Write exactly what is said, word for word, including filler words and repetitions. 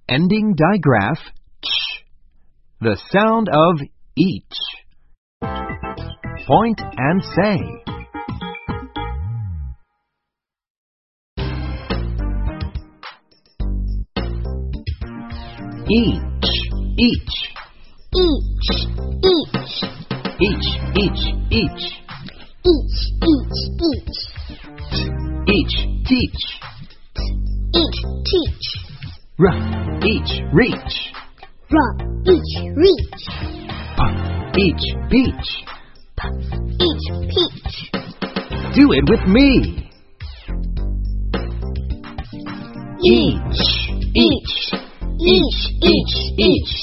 Ending digraph ch. The sound of each. Point and say. Each, each. Each, each. Each, each, each. Each, each, each. Each, teach. Each, teach. R, each, reach. R, each, reach. P, each, peach. P, each, peach. Do it with me. Each, each, each, each, each.